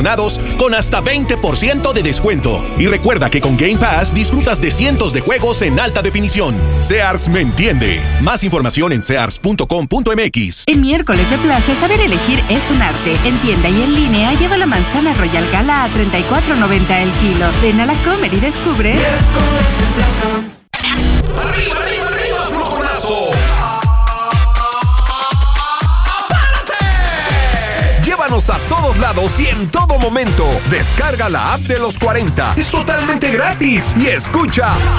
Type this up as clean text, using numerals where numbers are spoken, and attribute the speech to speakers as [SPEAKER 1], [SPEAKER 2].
[SPEAKER 1] con hasta 20% de descuento. Y recuerda que con Game Pass disfrutas de cientos de juegos en alta definición. Sears me entiende. Más información en sears.com.mx.
[SPEAKER 2] En miércoles de plaza, saber elegir es un arte. En tienda y en línea, lleva la manzana Royal Gala a $34.90 el kilo. Ven a la Comer y descubre.
[SPEAKER 3] Miércoles de plaza.
[SPEAKER 1] ¡Arriba, arriba, arriba, flojonazo! Llévanos a todos lados y en todo momento. Descarga la app de los 40. Es totalmente gratis. Y escucha